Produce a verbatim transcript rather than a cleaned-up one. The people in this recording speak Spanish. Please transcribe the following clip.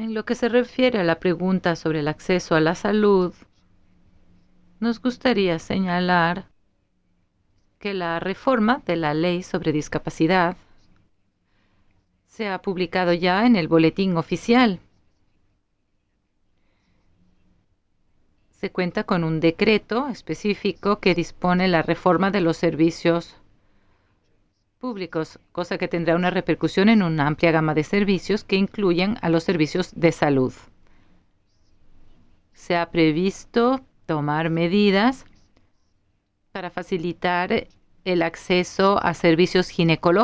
En lo que se refiere a la pregunta sobre el acceso a la salud, nos gustaría señalar que la reforma de la Ley sobre Discapacidad se ha publicado ya en el Boletín Oficial. Se cuenta con un decreto específico que dispone la reforma de los servicios públicos, cosa que tendrá una repercusión en una amplia gama de servicios que incluyen a los servicios de salud. Se ha previsto tomar medidas para facilitar el acceso a servicios ginecológicos